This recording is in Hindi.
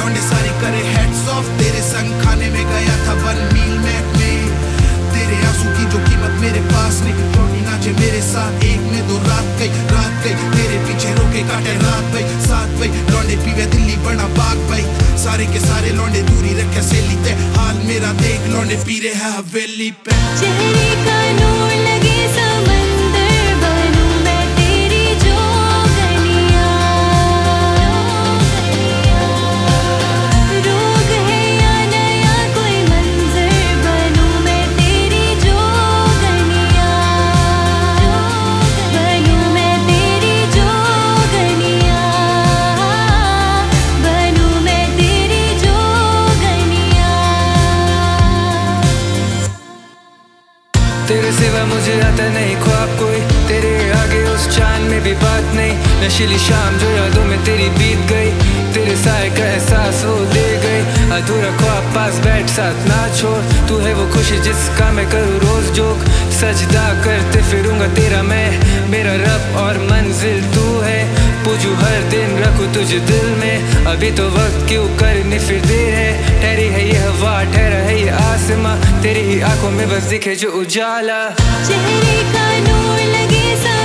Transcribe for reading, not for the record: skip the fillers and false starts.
लौंडे सारे करे हेड्स ऑफ। तेरे संग खाने में गया था 1 मील में तेरे आंसू की जो कीमत मेरे पास नहीं। लौंडी नाचे मेरे साथ 1 में 2 रात गई तेरे पीछे रोके काटे रात भाई साथ भाई। लौंडे पीवे दिल्ली बना बाग भाई, सारे के सारे लौंडे दूरी रखे सेली ते। हाल मेरा देख लौंडे पी रहे हैं हवेली पे। चेहरे का नूर लगे समंदर बनूं मैं तेरी जोगनिया। रोग है या नया कोई मंजर बनूं मैं तेरी जोगनिया। बनूं मैं तेरी जोगनिया। बनूं मैं तेरी जोगनिया। तेरे सिवा मुझे आता नहीं ख्वाब कोई, तेरे आगे उस चांद में भी बात नहीं। नशीली शाम जो यादों में तेरी बीत गई, तेरे साए का एहसास वो दे गई। अधूरा ख्वाब पास बैठ साथ ना छोड़, तू है वो खुशी जिसका मैं करूँ रोज जोक। सजदा करते फिरूंगा तेरा मैं, मेरा रब और मंजिल तू है। पूजू हर दिन रखूँ तुझे दिल में, अभी तो वक्त क्यों करने फिर देर है। ठहरी है ये हवा ठहरा है ये आसमां, तेरी ही आंखों में बस दिखे जो उजाला। चेहरे का नूर लगे